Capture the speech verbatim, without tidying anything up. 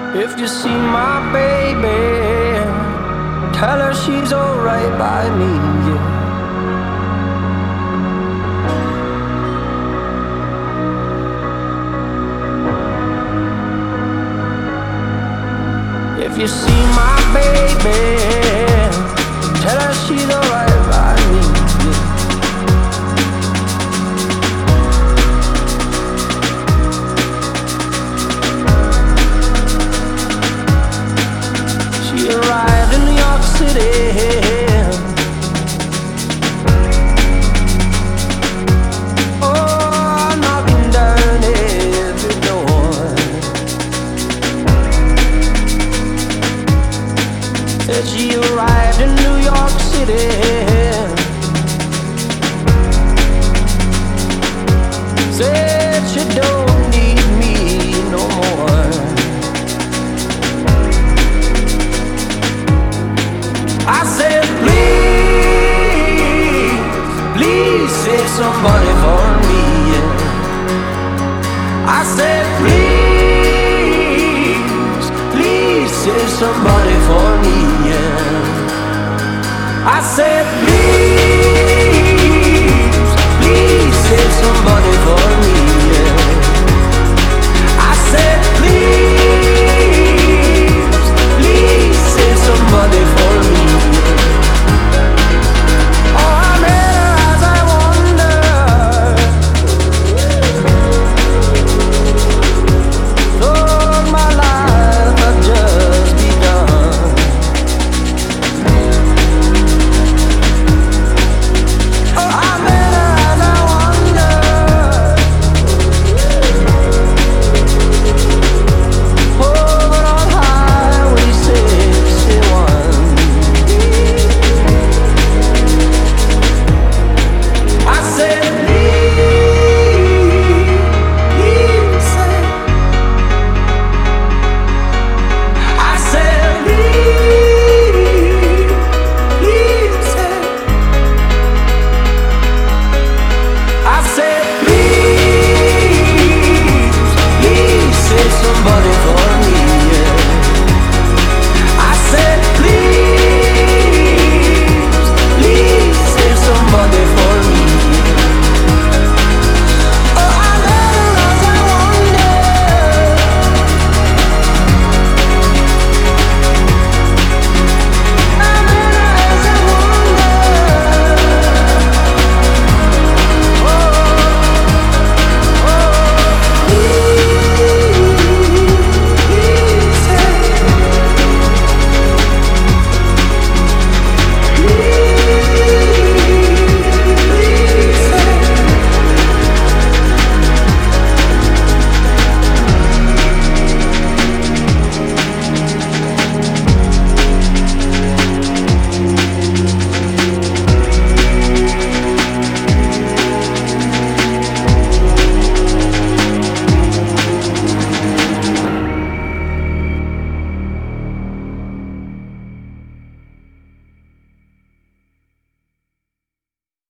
If you see my baby, tell her she's alright by me, yeah. If you see my baby, tell her she's alright by me, yeah. She arrived in New York City, oh, knocking down every door. Said she arrived in New York City, said she don't need me no more. I said, please, please save somebody for me, yeah. I said, please, please save somebody